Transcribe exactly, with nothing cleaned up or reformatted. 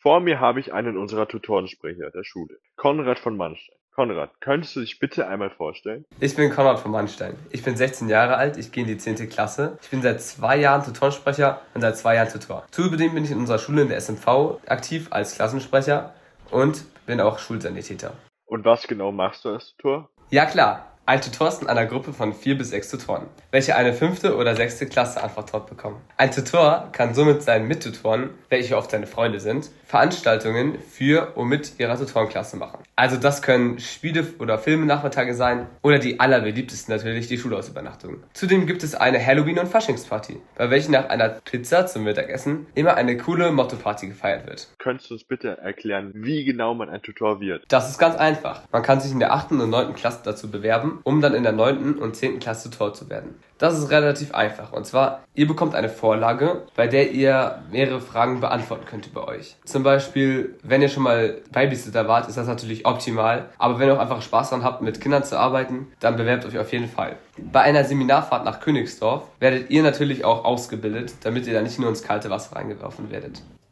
Vor mir habe ich einen unserer Tutorensprecher der Schule, Konrad von Mannstein. Konrad, könntest du dich bitte einmal vorstellen? Ich bin Konrad von Mannstein. Ich bin sechzehn Jahre alt, ich gehe in die zehnte Klasse. Ich bin seit zwei Jahren Tutorensprecher und seit zwei Jahren Tutor. Zudem bin ich in unserer Schule in der S M V aktiv als Klassensprecher und bin auch Schulsanitäter. Und was genau machst du als Tutor? Ja klar, ein Tutor ist in einer Gruppe von vier bis sechs Tutoren, welche eine fünfte oder sechste Klasse anvertraut bekommen. Ein Tutor kann somit seinen Mittutoren, welche oft seine Freunde sind, Veranstaltungen für und mit ihrer Tutorenklasse machen. Also das können Spiele- oder Filmenachmittage sein oder die allerbeliebtesten natürlich die Schulausübernachtungen. Zudem gibt es eine Halloween- und Faschingsparty, bei welcher nach einer Pizza zum Mittagessen immer eine coole Motto-Party gefeiert wird. Könntest du uns bitte erklären, wie genau man ein Tutor wird? Das ist ganz einfach. Man kann sich in der achten und neunten Klasse dazu bewerben, um dann in der neunten und zehnten Klasse Tutor zu werden. Das ist relativ einfach. Und zwar, ihr bekommt eine Vorlage, bei der ihr mehrere Fragen beantworten könnt über euch. Zum Beispiel, wenn ihr schon mal Babysitter wart, ist das natürlich optimal. Aber wenn ihr auch einfach Spaß daran habt, mit Kindern zu arbeiten, dann bewerbt euch auf jeden Fall. Bei einer Seminarfahrt nach Königsdorf werdet ihr natürlich auch ausgebildet, damit ihr da nicht nur ins kalte Wasser reingeworfen werdet.